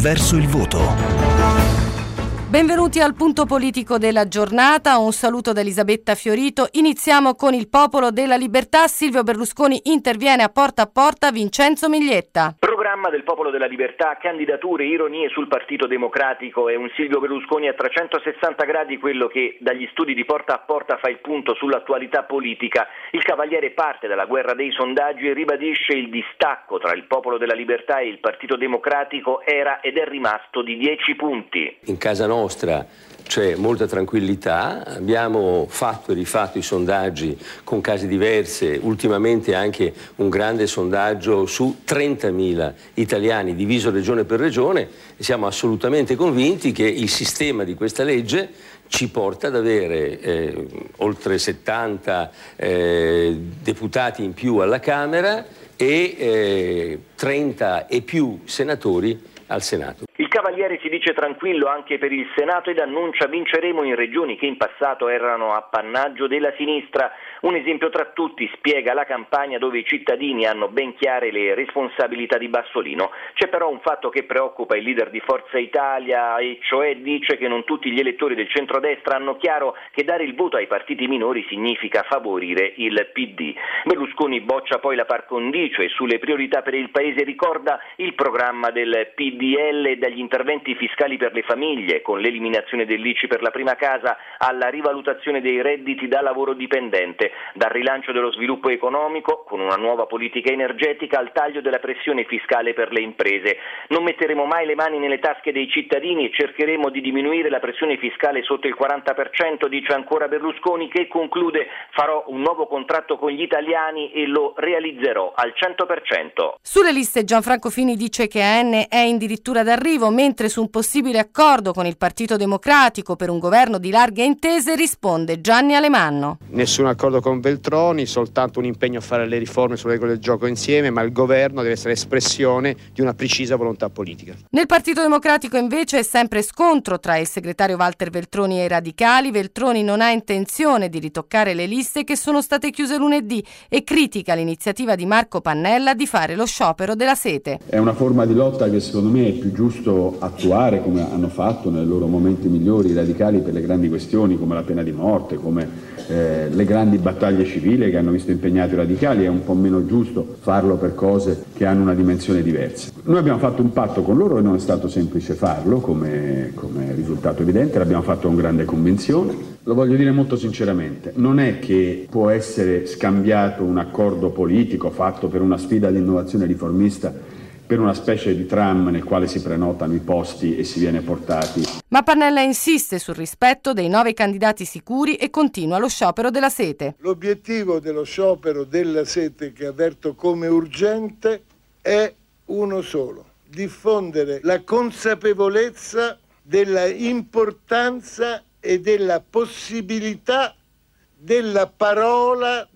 verso il voto. Benvenuti al punto politico della giornata, un saluto da Elisabetta Fiorito. Iniziamo con il Popolo della Libertà. Silvio Berlusconi interviene a porta, Vincenzo Miglietta. Programma del Popolo della Libertà, candidature, ironie sul Partito Democratico e un Silvio Berlusconi a 360 gradi, quello che dagli studi di porta a porta fa il punto sull'attualità politica. Il Cavaliere parte dalla guerra dei sondaggi e ribadisce il distacco tra il Popolo della Libertà e il Partito Democratico era ed è rimasto di 10 punti. In casa nostra c'è molta tranquillità, abbiamo fatto e rifatto i sondaggi con case diverse, ultimamente anche un grande sondaggio su 30.000 italiani diviso regione per regione e siamo assolutamente convinti che il sistema di questa legge ci porta ad avere oltre 70 deputati in più alla Camera e 30 e più senatori al Senato. Il Cavaliere si dice tranquillo anche per il Senato ed annuncia vinceremo in regioni che in passato erano appannaggio della sinistra. Un esempio tra tutti spiega la campagna dove i cittadini hanno ben chiare le responsabilità di Bassolino. C'è però un fatto che preoccupa il leader di Forza Italia e cioè dice che non tutti gli elettori del centrodestra hanno chiaro che dare il voto ai partiti minori significa favorire il PD. Berlusconi boccia poi la par condicio e sulle priorità per il Paese ricorda il programma del PDL, dagli interventi fiscali per le famiglie con l'eliminazione dell'ICI per la prima casa alla rivalutazione dei redditi da lavoro dipendente, dal rilancio dello sviluppo economico con una nuova politica energetica al taglio della pressione fiscale per le imprese. Non metteremo mai le mani nelle tasche dei cittadini e cercheremo di diminuire la pressione fiscale sotto il 40%, dice ancora Berlusconi, che conclude: farò un nuovo contratto con gli italiani e lo realizzerò al 100%. Sulle liste Gianfranco Fini dice che AN è addirittura d'arrivo, mentre su un possibile accordo con il Partito Democratico per un governo di larghe intese risponde Gianni Alemanno. Nessun accordo con Veltroni, soltanto un impegno a fare le riforme sulle regole del gioco insieme, ma il governo deve essere espressione di una precisa volontà politica. Nel Partito Democratico invece è sempre scontro tra il segretario Walter Veltroni e i radicali. Veltroni non ha intenzione di ritoccare le liste che sono state chiuse lunedì e critica l'iniziativa di Marco Pannella di fare lo sciopero della sete. È una forma di lotta che secondo me è più giusto attuare, come hanno fatto nei loro momenti migliori i radicali per le grandi questioni come la pena di morte, come le grandi battaglie civili che hanno visto impegnati i radicali. È un po' meno giusto farlo per cose che hanno una dimensione diversa. Noi abbiamo fatto un patto con loro e non è stato semplice farlo, come è risultato evidente, l'abbiamo fatto con grande convinzione. Lo voglio dire molto sinceramente, non è che può essere scambiato un accordo politico fatto per una sfida di innovazione riformista per una specie di tram nel quale si prenotano i posti e si viene portati. Ma Pannella insiste sul rispetto dei 9 candidati sicuri e continua lo sciopero della sete. L'obiettivo dello sciopero della sete, che avverto come urgente, è uno solo: diffondere la consapevolezza della importanza e della possibilità della parola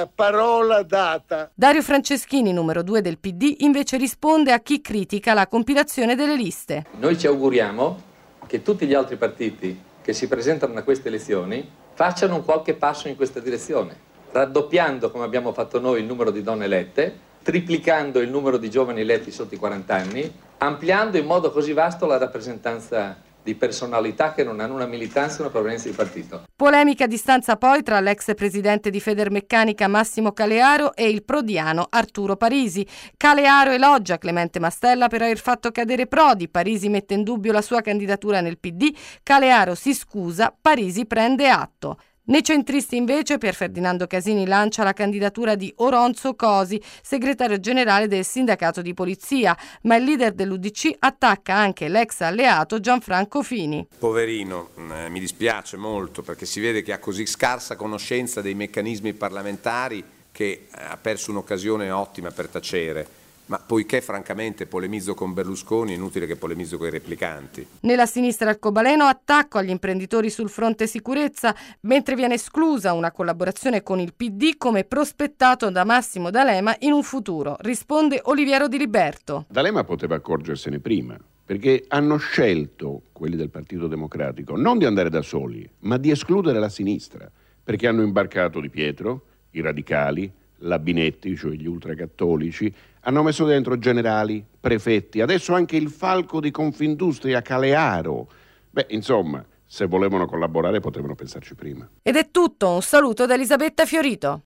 data. Dario Franceschini, numero 2 del PD, invece risponde a chi critica la compilazione delle liste. Noi ci auguriamo che tutti gli altri partiti che si presentano a queste elezioni facciano un qualche passo in questa direzione, raddoppiando, come abbiamo fatto noi, il numero di donne elette, triplicando il numero di giovani eletti sotto i 40 anni, ampliando in modo così vasto la rappresentanza di personalità che non hanno una militanza e una provenienza di partito. Polemica a distanza poi tra l'ex presidente di Federmeccanica Massimo Calearo e il prodiano Arturo Parisi. Calearo elogia Clemente Mastella per aver fatto cadere Prodi, Parisi mette in dubbio la sua candidatura nel PD, Calearo si scusa, Parisi prende atto. Nei centristi invece Pier Ferdinando Casini lancia la candidatura di Oronzo Cosi, segretario generale del sindacato di polizia, ma il leader dell'UDC attacca anche l'ex alleato Gianfranco Fini. Poverino, mi dispiace molto perché si vede che ha così scarsa conoscenza dei meccanismi parlamentari che ha perso un'occasione ottima per tacere. Ma poiché francamente polemizzo con Berlusconi, è inutile che polemizzo con i replicanti. Nella sinistra arcobaleno attacco agli imprenditori sul fronte sicurezza, mentre viene esclusa una collaborazione con il PD come prospettato da Massimo D'Alema in un futuro. Risponde Oliviero Di Liberto. D'Alema poteva accorgersene prima, perché hanno scelto, quelli del Partito Democratico, non di andare da soli, ma di escludere la sinistra, perché hanno imbarcato Di Pietro, i radicali, la Binetti, cioè gli ultracattolici, Hanno messo dentro generali, prefetti, adesso anche il falco di Confindustria Calearo. Beh, insomma, se volevano collaborare potevano pensarci prima. Ed è tutto, un saluto da Elisabetta Fiorito.